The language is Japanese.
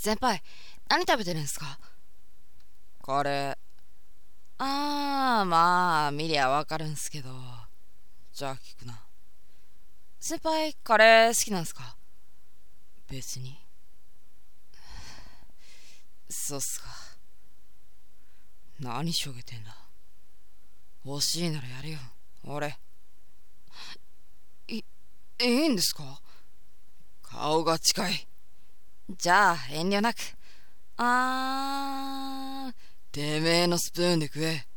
先輩、何食べてるんですか？ カレー。 まあ、見りゃわかるんすけど。 じゃあ聞くな。 先輩、カレー好きなんすか？ 別に。 そうっすか。 何しょげてんだ。欲しいならやるよ、俺。 いいんですか？ 顔が近い。 じゃあ、遠慮なく。 てめえのスプーンで食え。